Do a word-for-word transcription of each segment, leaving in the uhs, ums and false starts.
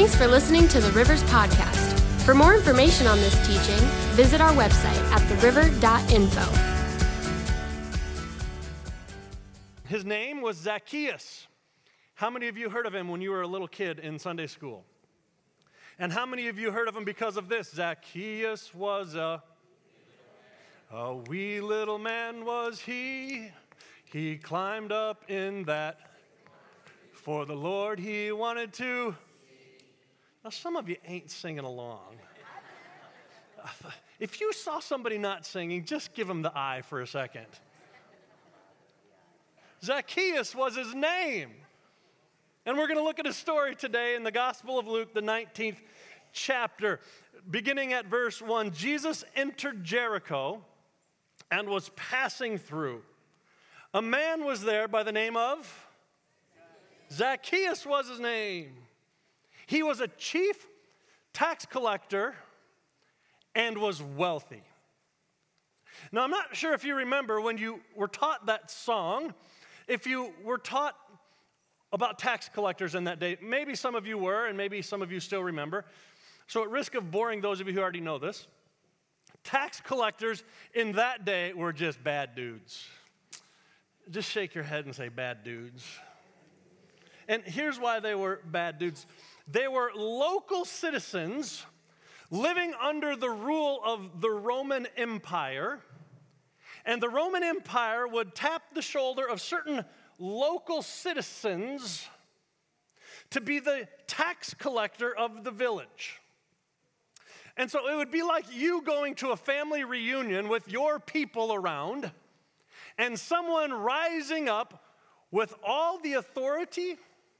Thanks for listening to the Rivers Podcast. For more information on this teaching, visit our website at the river dot info. His name was Zacchaeus. How many of you heard of him when you were a little kid in Sunday school? And how many of you heard of him because of this? Zacchaeus was a, a wee little man was he. He climbed up in that. For the Lord he wanted to. Now some of you ain't singing along. If you saw somebody not singing, just give them the eye for a second. Zacchaeus was his name. And we're going to look at a story today in the Gospel of Luke, the nineteenth chapter. Beginning at verse one, Jesus entered Jericho and was passing through. A man was there by the name of Zacchaeus was his name. He was a chief tax collector and was wealthy. Now, I'm not sure if you remember when you were taught that song, if you were taught about tax collectors in that day. Maybe some of you were, and maybe some of you still remember. So at risk of boring those of you who already know this, tax collectors in that day were just bad dudes. Just shake your head and say, bad dudes. And here's why they were bad dudes. They were local citizens living under the rule of the Roman Empire. And the Roman Empire would tap the shoulder of certain local citizens to be the tax collector of the village. And so it would be like you going to a family reunion with your people around and someone rising up with all the authority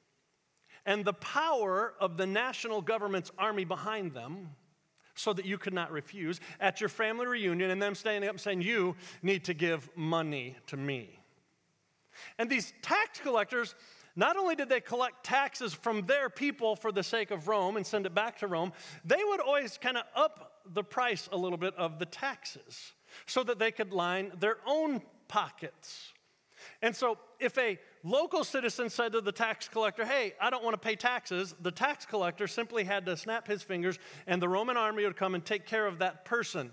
and the power of the national government's army behind them so that you could not refuse at your family reunion and them standing up and saying, you need to give money to me. And these tax collectors, not only did they collect taxes from their people for the sake of Rome and send it back to Rome, they would always kind of up the price a little bit of the taxes so that they could line their own pockets. And so if a local citizen said to the tax collector, hey, I don't want to pay taxes, the tax collector simply had to snap his fingers and the Roman army would come and take care of that person.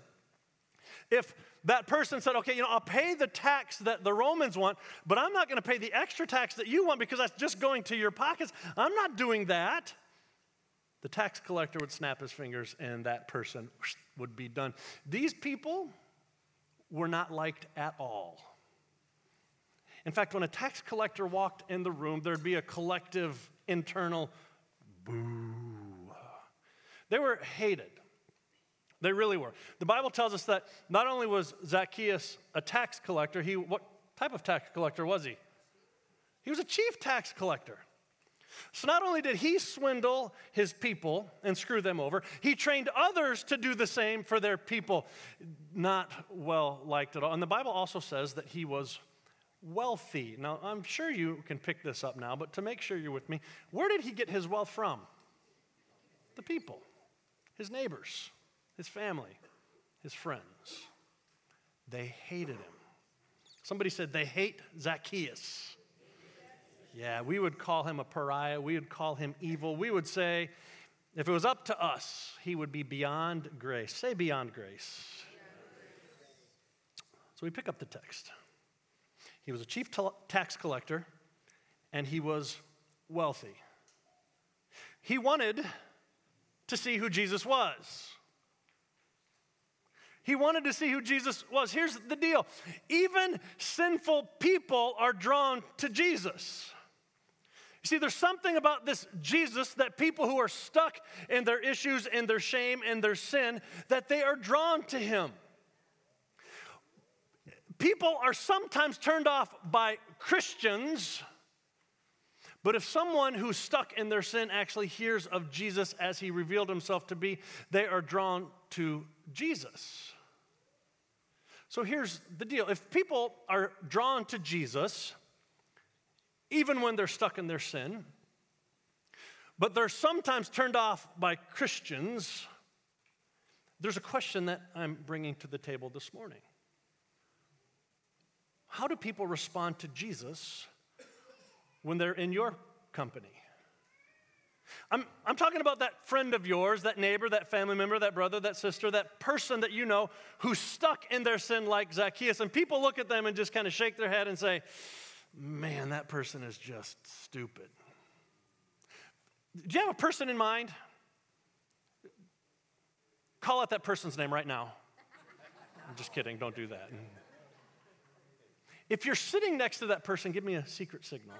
If that person said, okay, you know, I'll pay the tax that the Romans want, but I'm not going to pay the extra tax that you want because that's just going to your pockets. I'm not doing that. The tax collector would snap his fingers and that person would be done. These people were not liked at all. In fact, when a tax collector walked in the room, there'd be a collective internal boo. They were hated. They really were. The Bible tells us that not only was Zacchaeus a tax collector, he what type of tax collector was he? He was a chief tax collector. So not only did he swindle his people and screw them over, he trained others to do the same for their people. Not well liked at all. And the Bible also says that he was wealthy. Now, I'm sure you can pick this up now, but to make sure you're with me, where did he get his wealth from? The people, his neighbors, his family, his friends. They hated him. Somebody said they hate Zacchaeus. Yeah, we would call him a pariah. We would call him evil. We would say, if it was up to us, he would be beyond grace. Say beyond grace. So we pick up the text. He was a chief t- tax collector, and he was wealthy. He wanted to see who Jesus was. He wanted to see who Jesus was. Here's the deal. Even sinful people are drawn to Jesus. You see, there's something about this Jesus that people who are stuck in their issues and their shame and their sin, that they are drawn to him. People are sometimes turned off by Christians, but if someone who's stuck in their sin actually hears of Jesus as he revealed himself to be, they are drawn to Jesus. So here's the deal. If people are drawn to Jesus, even when they're stuck in their sin, but they're sometimes turned off by Christians, there's a question that I'm bringing to the table this morning. How do people respond to Jesus when they're in your company? I'm, I'm talking about that friend of yours, that neighbor, that family member, that brother, that sister, that person that you know who's stuck in their sin like Zacchaeus. And people look at them and just kind of shake their head and say, man, that person is just stupid. Do you have a person in mind? Call out that person's name right now. I'm just kidding, don't do that. If you're sitting next to that person, give me a secret signal.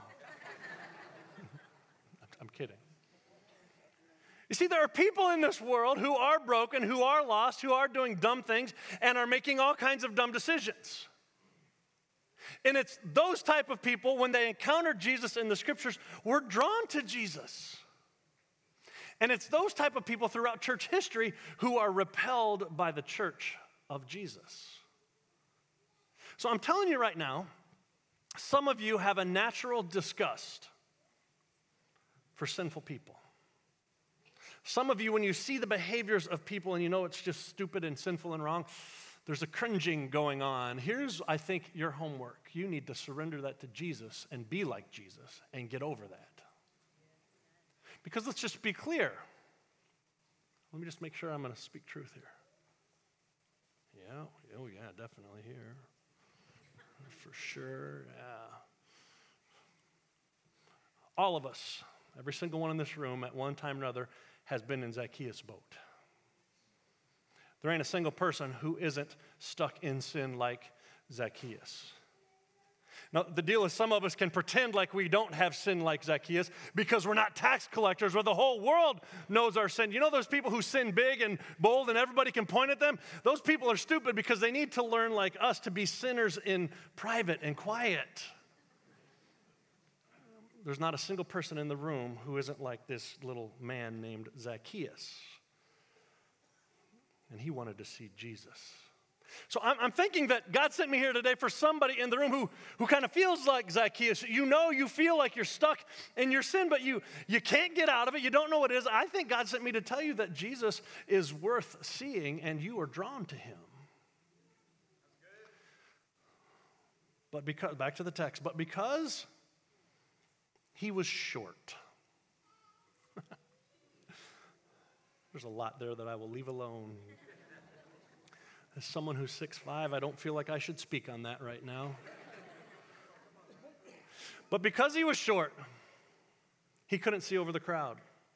I'm kidding. You see, there are people in this world who are broken, who are lost, who are doing dumb things, and are making all kinds of dumb decisions. And it's those type of people, when they encounter Jesus in the scriptures, were drawn to Jesus. And it's those type of people throughout church history who are repelled by the church of Jesus. So I'm telling you right now, some of you have a natural disgust for sinful people. Some of you, when you see the behaviors of people and you know it's just stupid and sinful and wrong, there's a cringing going on. Here's, I think, your homework. You need to surrender that to Jesus and be like Jesus and get over that. Because let's just be clear. Let me just make sure I'm going to speak truth here. Yeah, oh yeah, definitely here. For sure, yeah. All of us, every single one in this room at one time or another has been in Zacchaeus' boat. There ain't a single person who isn't stuck in sin like Zacchaeus. Now, the deal is some of us can pretend like we don't have sin like Zacchaeus because we're not tax collectors where the whole world knows our sin. You know those people who sin big and bold and everybody can point at them? Those people are stupid because they need to learn like us to be sinners in private and quiet. There's not a single person in the room who isn't like this little man named Zacchaeus. And he wanted to see Jesus. So I'm, I'm thinking that God sent me here today for somebody in the room who, who kind of feels like Zacchaeus. You know, you feel like you're stuck in your sin, but you, you can't get out of it. You don't know what it is. I think God sent me to tell you that Jesus is worth seeing and you are drawn to him. But because, back to the text, but because he was short. There's a lot there that I will leave alone. As someone who's six foot five, I don't feel like I should speak on that right now. But because he was short, he couldn't see over the crowd.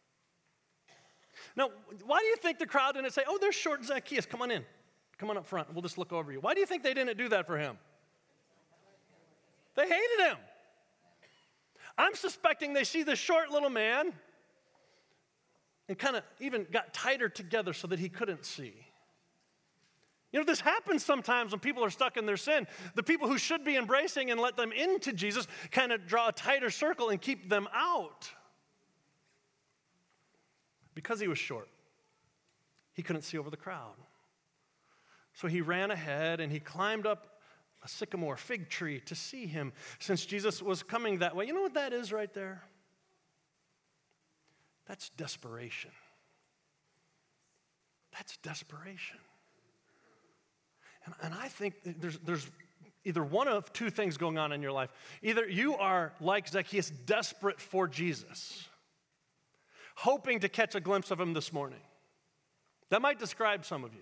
Now, why do you think the crowd didn't say, oh, there's short Zacchaeus, come on in. Come on up front, we'll just look over you. Why do you think they didn't do that for him? They hated him. I'm suspecting they see this short little man and kind of even got tighter together so that he couldn't see. You know, this happens sometimes when people are stuck in their sin. The people who should be embracing and let them into Jesus kind of draw a tighter circle and keep them out. Because he was short, he couldn't see over the crowd. So he ran ahead and he climbed up a sycamore fig tree to see him since Jesus was coming that way. You know what that is right there? That's desperation. That's desperation. And, and I think there's, there's either one of two things going on in your life. Either you are like Zacchaeus, desperate for Jesus, hoping to catch a glimpse of him this morning. That might describe some of you.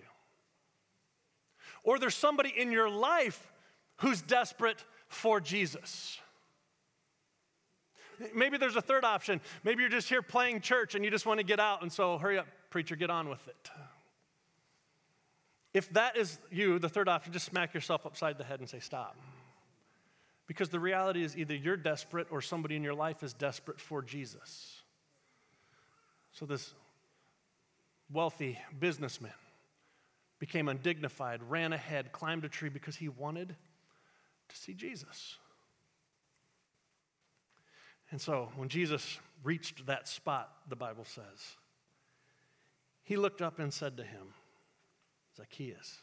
Or there's somebody in your life who's desperate for Jesus. Maybe there's a third option. Maybe you're just here playing church and you just want to get out, and so hurry up, preacher, get on with it. If that is you, the third option, just smack yourself upside the head and say, stop. Because the reality is either you're desperate or somebody in your life is desperate for Jesus. So this wealthy businessman became undignified, ran ahead, climbed a tree because he wanted to see Jesus. And so when Jesus reached that spot, the Bible says, he looked up and said to him, Zacchaeus,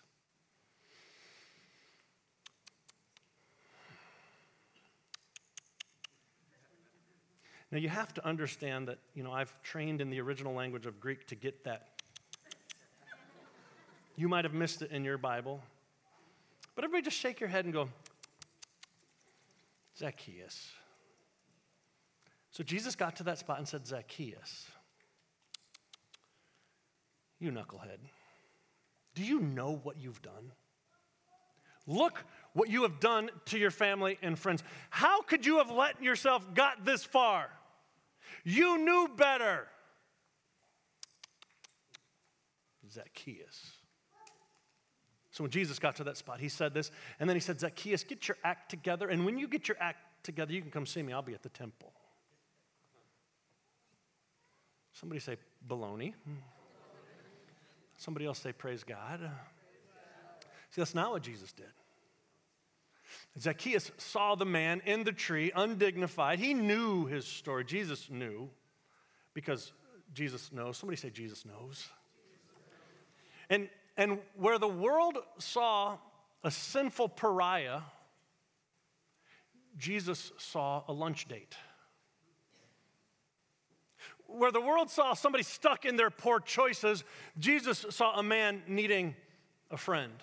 now you have to understand that, you know, I've trained in the original language of Greek to get that. You might have missed it in your Bible. But everybody just shake your head and go, Zacchaeus. So Jesus got to that spot and said, Zacchaeus. You knucklehead, do you know what you've done? Look what you have done to your family and friends. How could you have let yourself got this far? You knew better. Zacchaeus. So when Jesus got to that spot, he said this, and then he said, Zacchaeus, get your act together, and when you get your act together, you can come see me. I'll be at the temple. Somebody say baloney. Somebody else say praise God. See, that's not what Jesus did. Zacchaeus saw the man in the tree, undignified. He knew his story. Jesus knew, because Jesus knows. Somebody say Jesus knows. And, and where the world saw a sinful pariah, Jesus saw a lunch date. Where the world saw somebody stuck in their poor choices, Jesus saw a man needing a friend.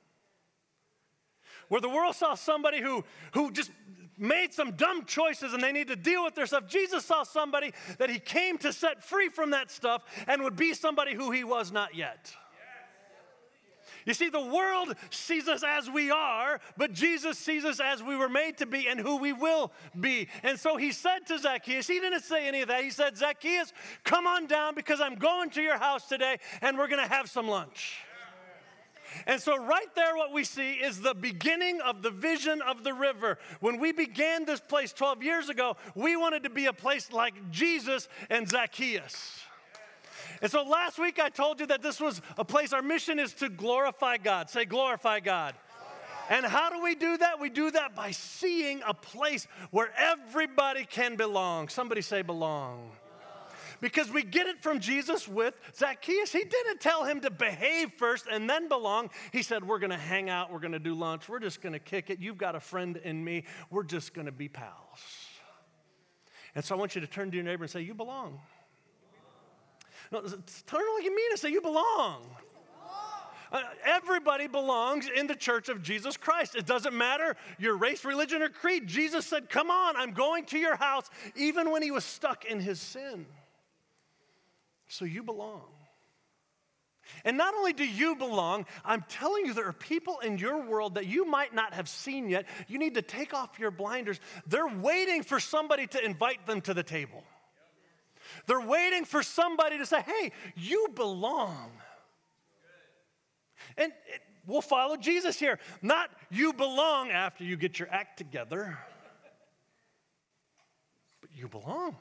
Where the world saw somebody who, who just made some dumb choices and they need to deal with their stuff, Jesus saw somebody that he came to set free from that stuff and would be somebody who he was not yet. You see, the world sees us as we are, but Jesus sees us as we were made to be and who we will be. And so he said to Zacchaeus, he didn't say any of that. He said, Zacchaeus, come on down because I'm going to your house today and we're going to have some lunch. And so right there what we see is the beginning of the vision of the river. When we began this place twelve years ago, we wanted to be a place like Jesus and Zacchaeus. And so last week I told you that this was a place, our mission is to glorify God. Say glorify God. Glorify. And how do we do that? We do that by seeing a place where everybody can belong. Somebody say belong. Because we get it from Jesus with Zacchaeus. He didn't tell him to behave first and then belong. He said, we're going to hang out. We're going to do lunch. We're just going to kick it. You've got a friend in me. We're just going to be pals. And so I want you to turn to your neighbor and say, you belong. No, turn like you mean it. Say, you belong. Uh, everybody belongs in the church of Jesus Christ. It doesn't matter your race, religion, or creed. Jesus said, come on, I'm going to your house, even when he was stuck in his sin. So you belong. And not only do you belong, I'm telling you there are people in your world that you might not have seen yet. You need to take off your blinders. They're waiting for somebody to invite them to the table. They're waiting for somebody to say, hey, you belong. And it, we'll follow Jesus here. Not you belong after you get your act together, but you belong.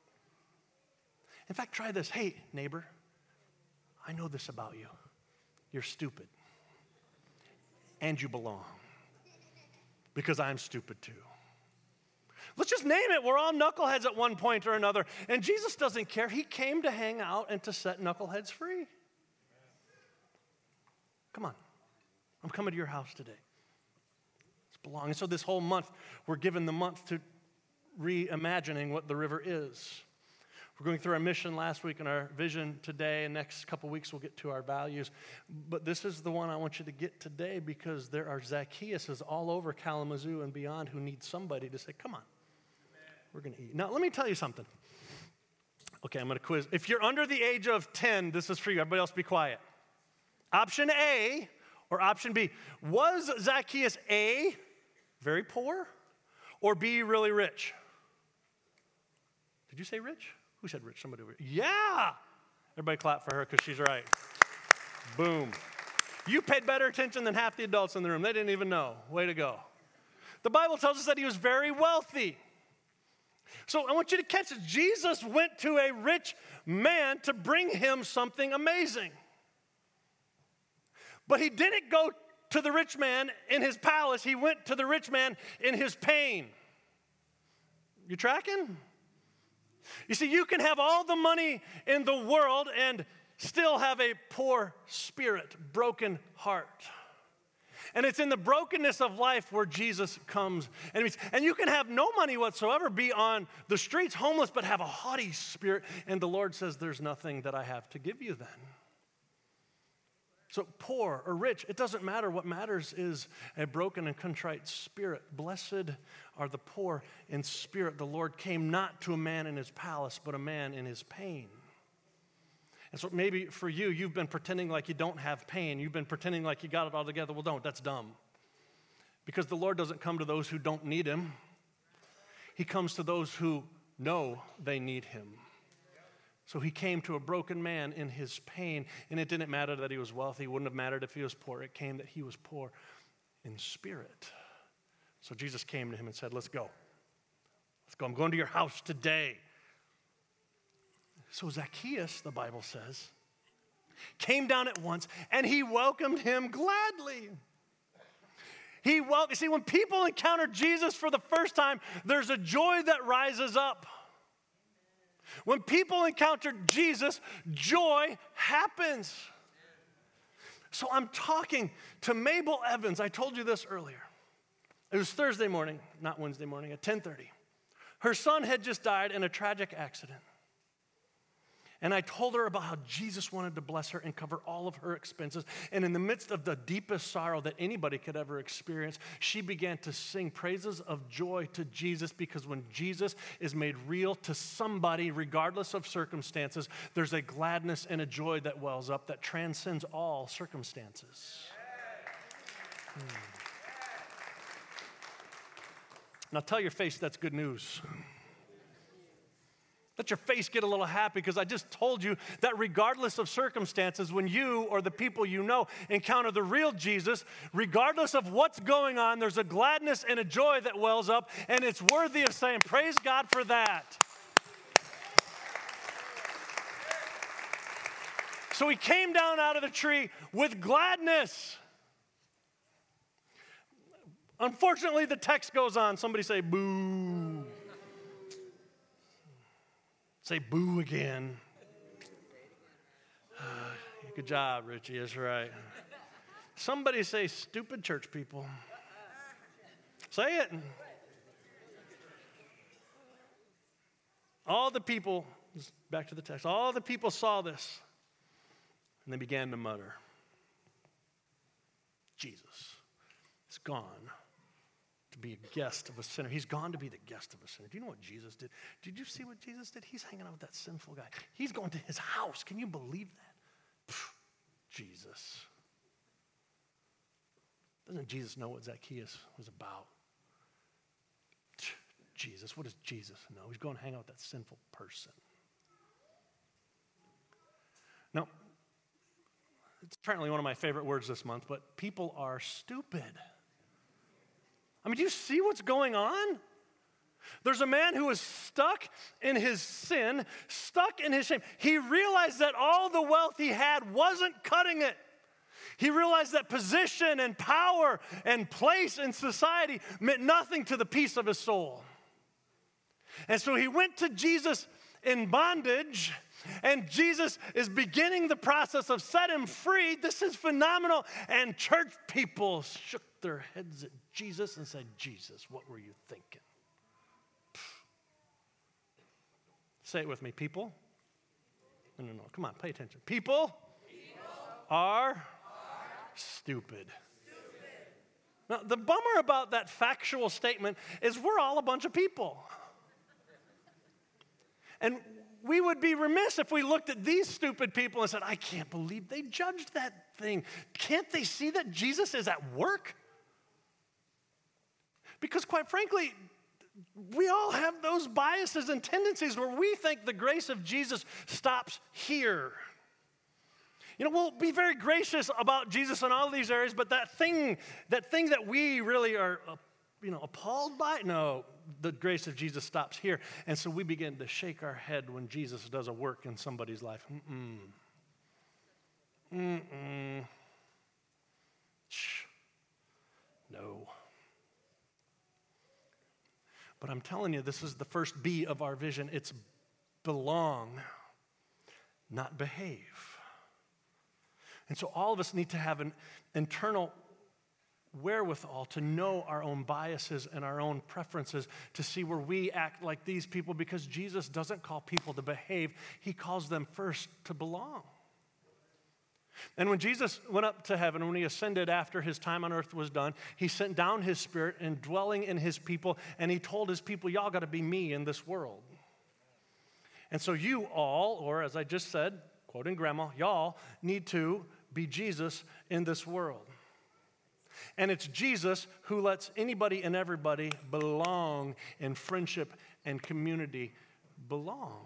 In fact, try this. Hey, neighbor, I know this about you. You're stupid. And you belong. Because I'm stupid too. Let's just name it. We're all knuckleheads at one point or another. And Jesus doesn't care. He came to hang out and to set knuckleheads free. Come on. I'm coming to your house today. Let's belong. And so this whole month, we're given the month to reimagining what the river is. We're going through our mission last week and our vision today, and next couple weeks we'll get to our values. But this is the one I want you to get today because there are Zacchaeuses all over Kalamazoo and beyond who need somebody to say, come on, we're going to eat. Now, let me tell you something. Okay, I'm going to quiz. If you're under the age of ten, this is for you. Everybody else be quiet. Option A or option B. Was Zacchaeus A, very poor, or B, really rich? Did you say rich? Who said rich? Somebody over here. Yeah! Everybody clap for her because she's right. Boom. You paid better attention than half the adults in the room. They didn't even know. Way to go. The Bible tells us that he was very wealthy. So I want you to catch this. Jesus went to a rich man to bring him something amazing. But he didn't go to the rich man in his palace. He went to the rich man in his pain. You tracking? You see, you can have all the money in the world and still have a poor spirit, broken heart. And it's in the brokenness of life where Jesus comes. And, means, and you can have no money whatsoever, be on the streets homeless, but have a haughty spirit. And the Lord says, there's nothing that I have to give you then. So poor or rich, it doesn't matter. What matters is a broken and contrite spirit. Blessed are the poor in spirit. The Lord came not to a man in his palace, but a man in his pain. And so maybe for you, you've been pretending like you don't have pain. You've been pretending like you got it all together. Well, don't. That's dumb. Because the Lord doesn't come to those who don't need him. He comes to those who know they need him. So he came to a broken man in his pain, and it didn't matter that he was wealthy. It wouldn't have mattered if he was poor. It came that he was poor in spirit. So Jesus came to him and said, let's go. Let's go. I'm going to your house today. So Zacchaeus, the Bible says, came down at once, and he welcomed him gladly. He wel- See, when people encounter Jesus for the first time, there's a joy that rises up. When people encounter Jesus, joy happens. So I'm talking to Mabel Evans. I told you this earlier. It was Thursday morning, not Wednesday morning, at ten thirty. Her son had just died in a tragic accident. And I told her about how Jesus wanted to bless her and cover all of her expenses. And in the midst of the deepest sorrow that anybody could ever experience, she began to sing praises of joy to Jesus, because when Jesus is made real to somebody, regardless of circumstances, there's a gladness and a joy that wells up that transcends all circumstances. Hmm. Now tell your face that's good news. Let your face get a little happy, because I just told you that regardless of circumstances, when you or the people you know encounter the real Jesus, regardless of what's going on, there's a gladness and a joy that wells up, and it's worthy of saying, praise God for that. So he came down out of the tree with gladness. Unfortunately, the text goes on. Somebody say, boo. Say boo again. Uh, good job, Richie. That's right. Somebody say stupid church people. Say it. All the people, back to the text, all the people saw this, and they began to mutter, Jesus is gone to be a guest of a sinner. He's gone to be the guest of a sinner. Do you know what Jesus did? Did you see what Jesus did? He's hanging out with that sinful guy. He's going to his house. Can you believe that? Pfft, Jesus. Doesn't Jesus know what Zacchaeus was about? Pfft, Jesus. What does Jesus know? He's going to hang out with that sinful person. Now, it's apparently one of my favorite words this month, but people are stupid. I mean, do you see what's going on? There's a man who is stuck in his sin, stuck in his shame. He realized that all the wealth he had wasn't cutting it. He realized that position and power and place in society meant nothing to the peace of his soul. And so he went to Jesus in bondage, and Jesus is beginning the process of set him free. This is phenomenal. And church people shook their heads at Jesus and said, Jesus, what were you thinking? Say it with me, people. No, no, no. Come on, pay attention. People, people are, are stupid. stupid. Now, the bummer about that factual statement is we're all a bunch of people. And we would be remiss if we looked at these stupid people and said, I can't believe they judged that thing. Can't they see that Jesus is at work? Because quite frankly, we all have those biases and tendencies where we think the grace of Jesus stops here. You know, we'll be very gracious about Jesus in all these areas, but that thing, that thing that we really are, uh, you know, appalled by, no, the grace of Jesus stops here. And so we begin to shake our head when Jesus does a work in somebody's life. Mm-mm. Mm-mm. Shh. No. But I'm telling you, this is the first B of our vision. It's belong, not behave. And so all of us need to have an internal wherewithal to know our own biases and our own preferences, to see where we act like these people, because Jesus doesn't call people to behave. He calls them first to belong. And when Jesus went up to heaven, when he ascended after his time on earth was done, he sent down his spirit and dwelling in his people, and he told his people, y'all got to be me in this world. And so you all, or as I just said, quoting grandma, y'all need to be Jesus in this world. And it's Jesus who lets anybody and everybody belong in friendship and community. Belong.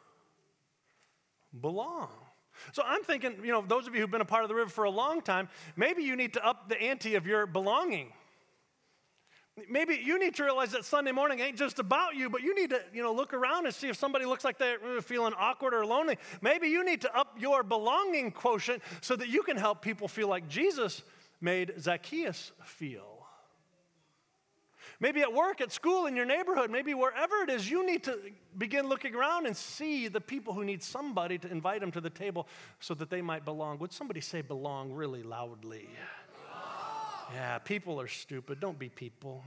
Belong. So I'm thinking, you know, those of you who've been a part of the River for a long time, maybe you need to up the ante of your belonging. Maybe you need to realize that Sunday morning ain't just about you, but you need to, you know, look around and see if somebody looks like they're feeling awkward or lonely. Maybe you need to up your belonging quotient so that you can help people feel like Jesus made Zacchaeus feel. Maybe at work, at school, in your neighborhood, maybe wherever it is, you need to begin looking around and see the people who need somebody to invite them to the table so that they might belong. Would somebody say belong really loudly? Yeah, people are stupid. Don't be people.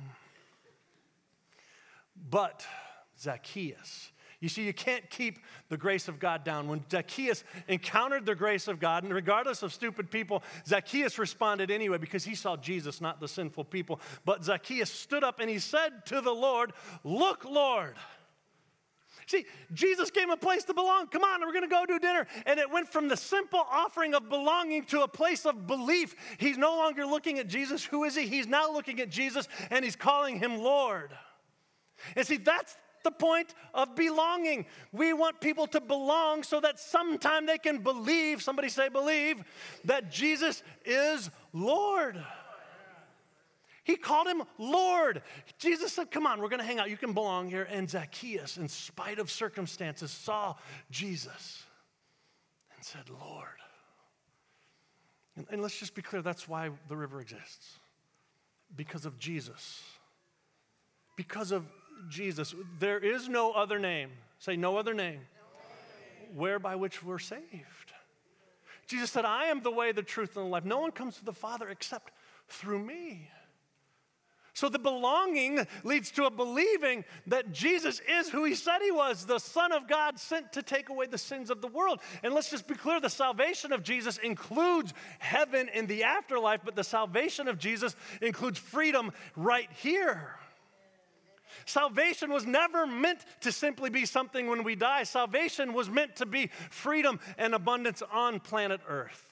But Zacchaeus, you see, you can't keep the grace of God down. When Zacchaeus encountered the grace of God, and regardless of stupid people, Zacchaeus responded anyway because he saw Jesus, not the sinful people. But Zacchaeus stood up and he said to the Lord, "Look, Lord." See, Jesus gave him a place to belong. Come on, we're going to go do dinner. And it went from the simple offering of belonging to a place of belief. He's no longer looking at Jesus. Who is he? He's now looking at Jesus, and he's calling him Lord. And see, that's the point of belonging. We want people to belong so that sometime they can believe, somebody say believe, that Jesus is Lord. He called him Lord. Jesus said, come on, we're going to hang out. You can belong here. And Zacchaeus, in spite of circumstances, saw Jesus and said, Lord. And, and let's just be clear, that's why the river exists. Because of Jesus. Because of Jesus. There is no other name. Say, no other name. No name. Whereby which we're saved. Jesus said, I am the way, the truth, and the life. No one comes to the Father except through me. So the belonging leads to a believing that Jesus is who he said he was, the Son of God sent to take away the sins of the world. And let's just be clear, the salvation of Jesus includes heaven in the afterlife, but the salvation of Jesus includes freedom right here. Salvation was never meant to simply be something when we die. Salvation was meant to be freedom and abundance on planet Earth.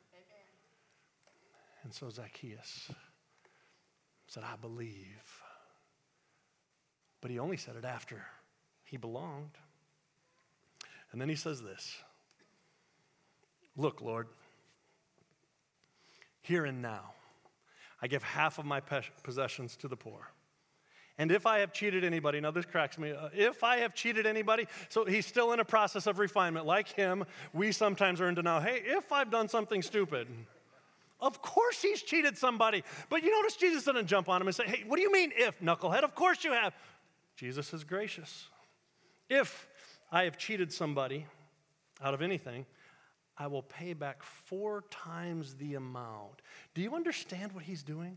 And so Zacchaeus said, I believe. But he only said it after he belonged. And then he says this, look, Lord, here and now, I give half of my possessions to the poor. And if I have cheated anybody, now this cracks me, uh, if I have cheated anybody, so he's still in a process of refinement. Like him, we sometimes are in denial. Hey, if I've done something stupid, of course he's cheated somebody. But you notice Jesus didn't jump on him and say, hey, what do you mean if, knucklehead? Of course you have. Jesus is gracious. If I have cheated somebody out of anything, I will pay back four times the amount. Do you understand what he's doing?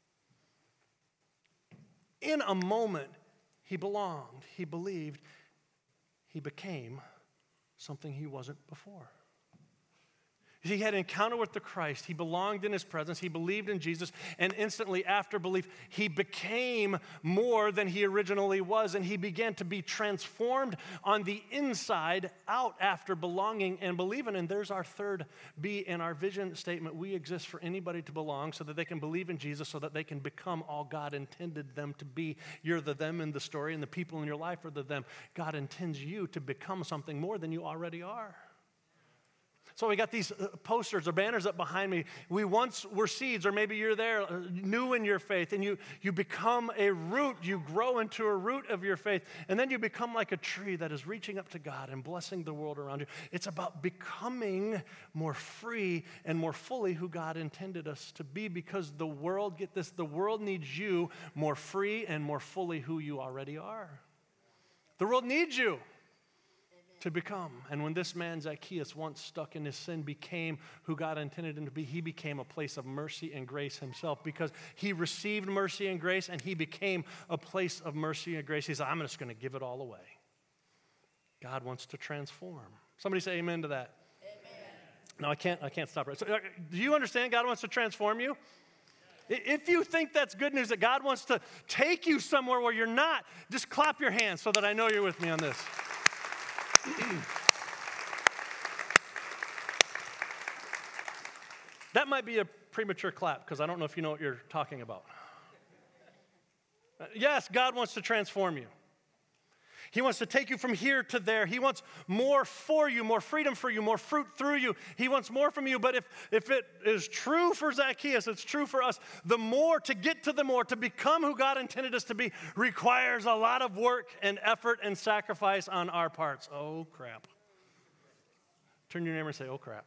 In a moment, he belonged, he believed, he became something he wasn't before. He had an encounter with the Christ. He belonged in his presence. He believed in Jesus. And instantly after belief, he became more than he originally was. And he began to be transformed on the inside out after belonging and believing. And there's our third B in our vision statement. We exist for anybody to belong so that they can believe in Jesus, so that they can become all God intended them to be. You're the them in the story, and the people in your life are the them. God intends you to become something more than you already are. So we got these posters or banners up behind me. We once were seeds, or maybe you're there, new in your faith, and you, you become a root. You grow into a root of your faith, and then you become like a tree that is reaching up to God and blessing the world around you. It's about becoming more free and more fully who God intended us to be, because the world, get this, the world needs you more free and more fully who you already are. The world needs you to become. And when this man Zacchaeus, once stuck in his sin, became who God intended him to be, he became a place of mercy and grace himself, because he received mercy and grace, and he became a place of mercy and grace. He said, I'm just going to give it all away. God wants to transform. Somebody say amen to that. Amen. No, I can't, I can't stop right. So, uh, do you understand God wants to transform you? If you think that's good news, that God wants to take you somewhere where you're not, just clap your hands so that I know you're with me on this. That might be a premature clap because I don't know if you know what you're talking about. Yes, God wants to transform you. He wants to take you from here to there. He wants more for you, more freedom for you, more fruit through you. He wants more from you. But if, if it is true for Zacchaeus, it's true for us. The more, to get to the more, to become who God intended us to be, requires a lot of work and effort and sacrifice on our parts. Oh, crap. Turn to your neighbor and say, oh, crap.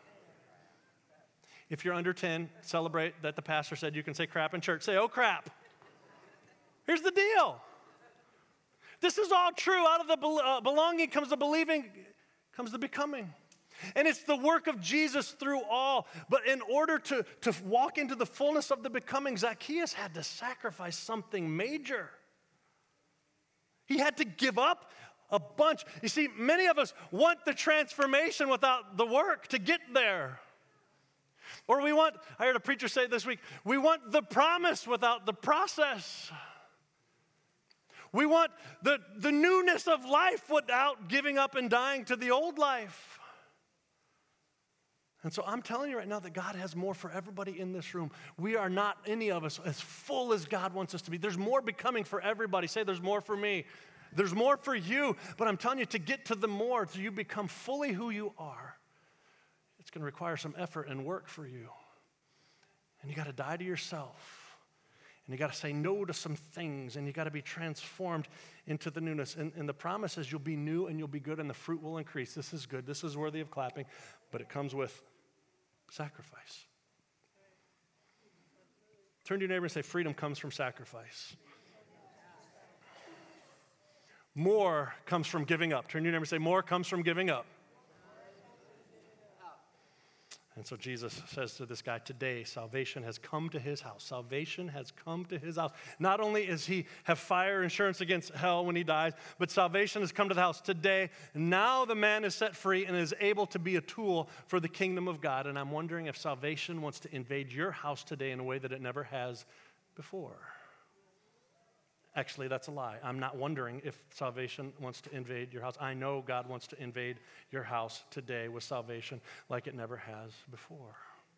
If you're under ten, celebrate that the pastor said you can say crap in church. Say, oh, crap. Here's the deal. This is all true. Out of the uh, belonging comes the believing, comes the becoming. And it's the work of Jesus through all. But in order to, to walk into the fullness of the becoming, Zacchaeus had to sacrifice something major. He had to give up a bunch. You see, many of us want the transformation without the work to get there. Or we want, I heard a preacher say this week, we want the promise without the process. We want the, the newness of life without giving up and dying to the old life. And so I'm telling you right now that God has more for everybody in this room. We are not, any of us, as full as God wants us to be. There's more becoming for everybody. Say, there's more for me. There's more for you. But I'm telling you, to get to the more, so you become fully who you are, it's going to require some effort and work for you. And you got to die to yourself. And you got to say no to some things, and you got to be transformed into the newness. And, and the promise is you'll be new and you'll be good, and the fruit will increase. This is good. This is worthy of clapping, but it comes with sacrifice. Turn to your neighbor and say, freedom comes from sacrifice. More comes from giving up. Turn to your neighbor and say, more comes from giving up. And so Jesus says to this guy, today salvation has come to his house. Salvation has come to his house. Not only does he have fire insurance against hell when he dies, but salvation has come to the house today. Now the man is set free and is able to be a tool for the kingdom of God. And I'm wondering if salvation wants to invade your house today in a way that it never has before. Actually, that's a lie. I'm not wondering if salvation wants to invade your house. I know God wants to invade your house today with salvation like it never has before.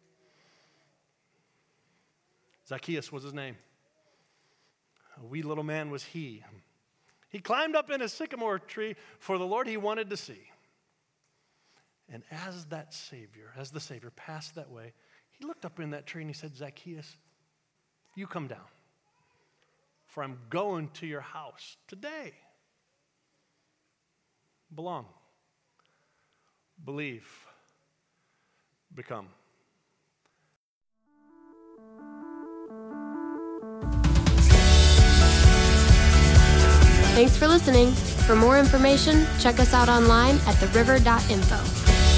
Zacchaeus was his name. A wee little man was he. He climbed up in a sycamore tree for the Lord he wanted to see. And as that Savior, as the Savior passed that way, he looked up in that tree and he said, Zacchaeus, you come down. For I'm going to your house today. Belong. Believe. Become. Thanks for listening. For more information, check us out online at the river dot info.